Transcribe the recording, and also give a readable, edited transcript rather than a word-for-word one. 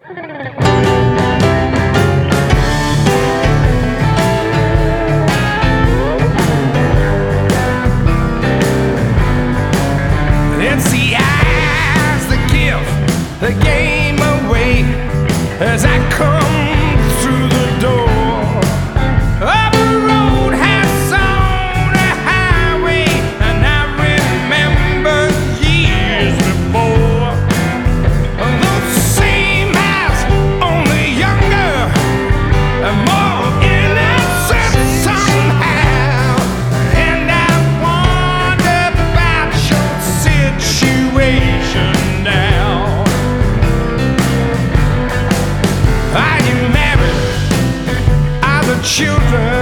It's the eyes that give the game away as I come through the door. Up a road has on a highway, and I remember years before. Those same eyes, only younger and more innocent somehow. And I wonder about your situation now. Are you married? Are the children